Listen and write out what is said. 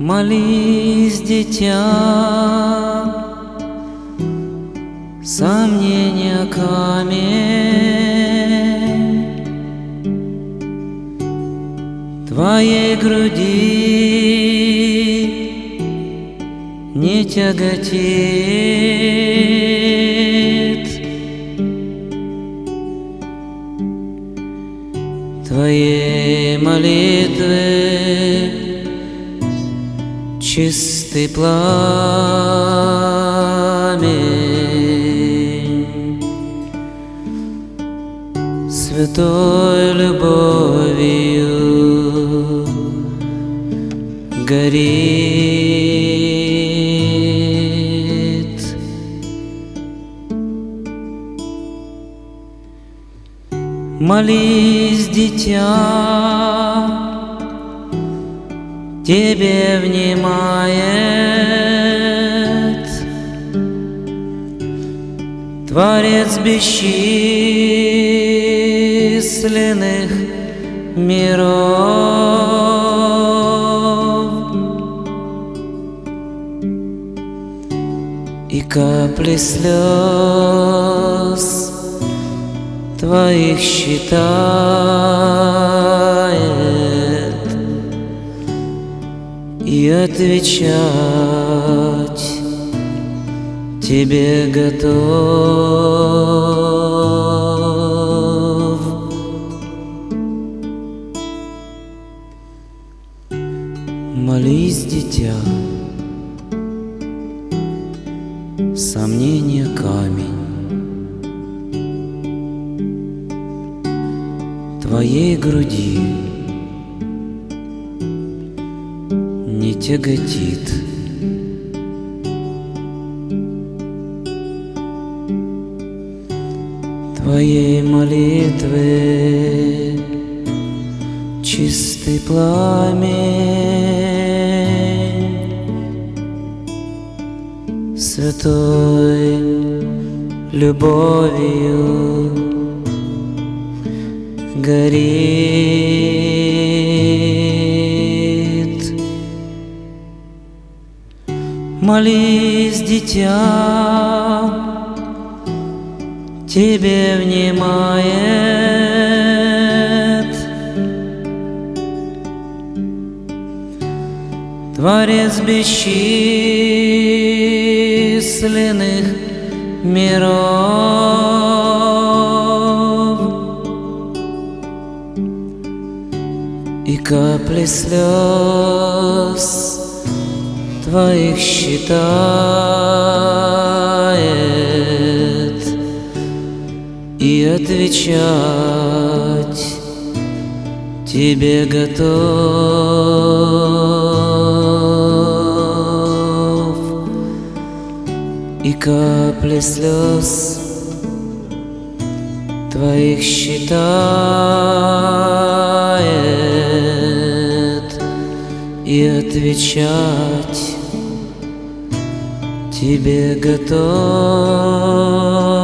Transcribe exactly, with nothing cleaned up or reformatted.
Молись, дитя, сомнения камень твоей груди не тяготит. Твоей молитвы чистый пламень святой любовью горит. Молись, дитя, тебе внимает Творец бесчисленных миров, и капли слез твоих считает и отвечать тебе готов. Молись, дитя, сомнения камень твоей груди не тяготит. Твоей молитвы чистый пламень святой любовью горит. Молись, дитя, тебе внимает Творец бесчисленных миров, и капли слез твоих считает и отвечать тебе готов. И капли слез твоих считает и отвечать тебе готов.